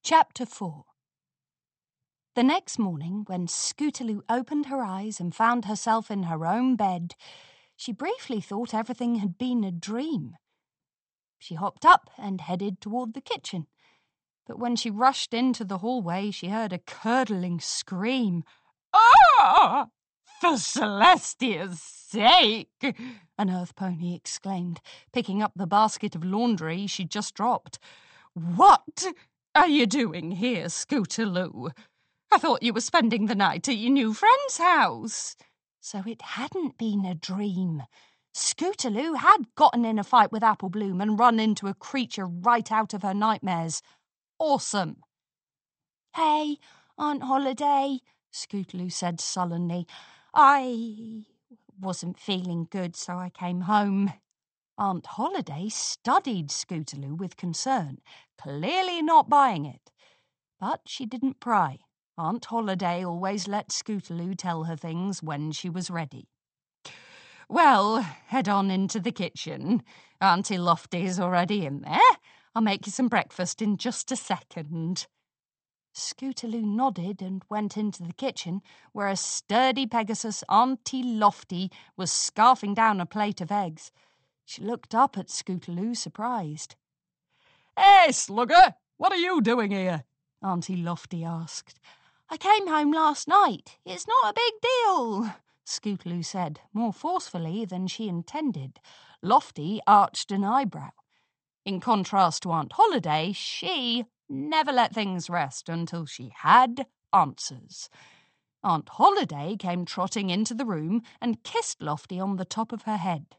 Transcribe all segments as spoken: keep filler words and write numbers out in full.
Chapter four. The next morning, when Scootaloo opened her eyes and found herself in her own bed, she briefly thought everything had been a dream. She hopped up and headed toward the kitchen, but when she rushed into the hallway, she heard a curdling scream. "Ah! For Celestia's sake!" an earth pony exclaimed, picking up the basket of laundry she'd just dropped. "What are you doing here, Scootaloo? I thought you were spending the night at your new friend's house." So it hadn't been a dream. Scootaloo had gotten in a fight with Apple Bloom and run into a creature right out of her nightmares. Awesome. "Hey, Aunt Holiday," Scootaloo said sullenly. "I wasn't feeling good, so I came home." Aunt Holiday studied Scootaloo with concern, clearly not buying it. But she didn't pry. Aunt Holiday always let Scootaloo tell her things when she was ready. "Well, head on into the kitchen. Auntie Lofty's already in there. I'll make you some breakfast in just a second." Scootaloo nodded and went into the kitchen, where a sturdy Pegasus, Auntie Lofty, was scarfing down a plate of eggs. She looked up at Scootaloo, surprised. "Hey, Slugger, what are you doing here?" Auntie Lofty asked. "I came home last night. It's not a big deal," Scootaloo said, more forcefully than she intended. Lofty arched an eyebrow. In contrast to Aunt Holiday, she never let things rest until she had answers. Aunt Holiday came trotting into the room and kissed Lofty on the top of her head.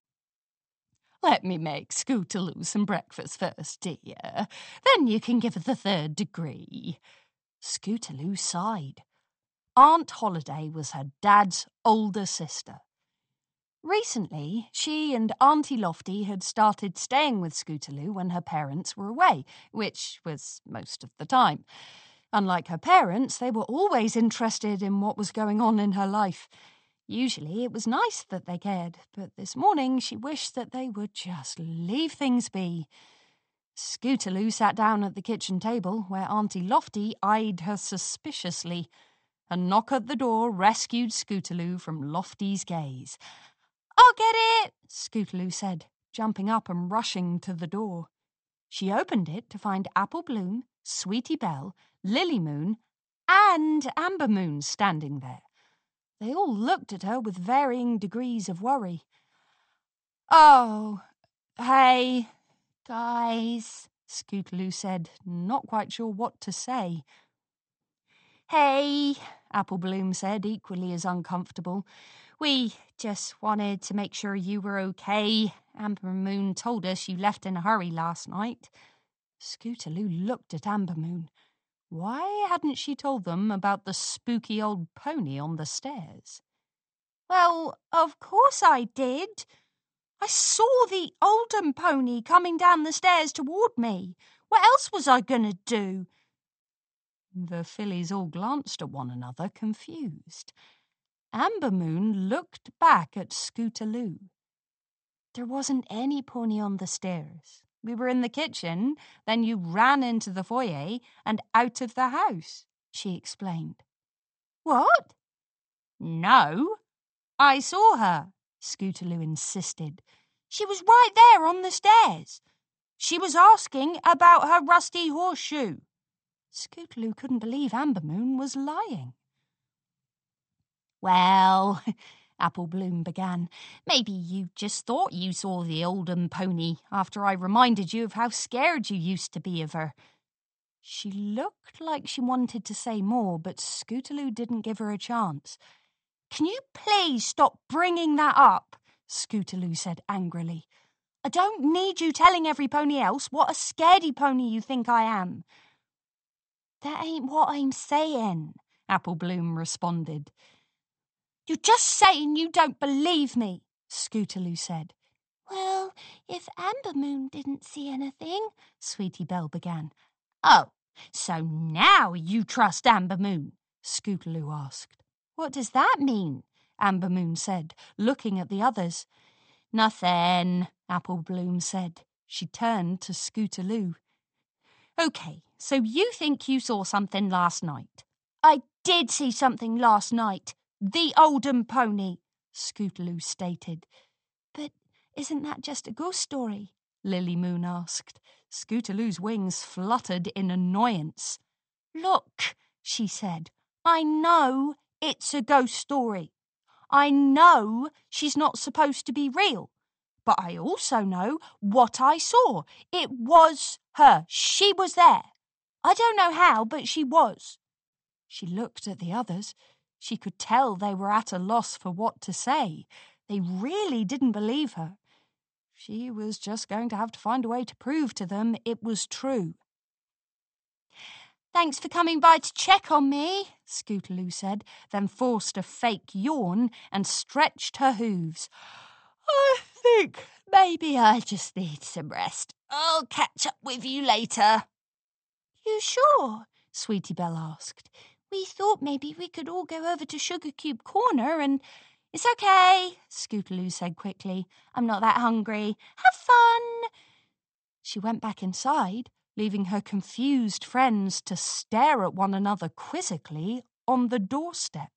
"Let me make Scootaloo some breakfast first, dear. Then you can give her the third degree." Scootaloo sighed. Aunt Holiday was her dad's older sister. Recently, she and Auntie Lofty had started staying with Scootaloo when her parents were away, which was most of the time. Unlike her parents, they were always interested in what was going on in her life. Usually it was nice that they cared, but this morning she wished that they would just leave things be. Scootaloo sat down at the kitchen table, where Auntie Lofty eyed her suspiciously. A knock at the door rescued Scootaloo from Lofty's gaze. "I'll get it," Scootaloo said, jumping up and rushing to the door. She opened it to find Apple Bloom, Sweetie Belle, Lily Moon, and Amber Moon standing there. They all looked at her with varying degrees of worry. "Oh, hey, guys," Scootaloo said, not quite sure what to say. "Hey," Apple Bloom said, equally as uncomfortable. "We just wanted to make sure you were okay. Amber Moon told us you left in a hurry last night." Scootaloo looked at Amber Moon. Why hadn't she told them about the spooky old pony on the stairs? "Well, of course I did. I saw the Oldham pony coming down the stairs toward me. What else was I going to do?" The fillies all glanced at one another, confused. Amber Moon looked back at Scootaloo. "There wasn't any pony on the stairs. We were in the kitchen, then you ran into the foyer and out of the house," she explained. "What?" "No, I saw her," Scootaloo insisted. "She was right there on the stairs. She was asking about her rusty horseshoe." Scootaloo couldn't believe Amber Moon was lying. "Well," Apple Bloom began, "maybe you just thought you saw the Oldham pony after I reminded you of how scared you used to be of her." She looked like she wanted to say more, but Scootaloo didn't give her a chance. "Can you please stop bringing that up?" Scootaloo said angrily. "I don't need you telling every pony else what a scaredy pony you think I am." "That ain't what I'm saying," Apple Bloom responded. "You're just saying you don't believe me," Scootaloo said. "Well, if Amber Moon didn't see anything," Sweetie Belle began. "Oh, so now you trust Amber Moon?" Scootaloo asked. "What does that mean?" Amber Moon said, looking at the others. "Nothing," Apple Bloom said. She turned to Scootaloo. OK, so you think you saw something last night? I did see something last night. The Oldham pony, Scootaloo stated. But isn't that just a ghost story? Lily Moon asked. Scootaloo's wings fluttered in annoyance. Look, she said, I know it's a ghost story. I know she's not supposed to be real. But I also know what I saw. It was her. She was there. I don't know how, but she was. She looked at the others. She could tell they were at a loss for what to say. They really didn't believe her. She was just going to have to find a way to prove to them it was true. Thanks for coming by to check on me, Scootaloo said, then forced a fake yawn and stretched her hooves. I think maybe I just need some rest. I'll catch up with you later. You sure? Sweetie Belle asked. We thought maybe we could all go over to Sugar Cube Corner and... It's okay, Scootaloo said quickly. I'm not that hungry. Have fun. She went back inside, leaving her confused friends to stare at one another quizzically on the doorstep.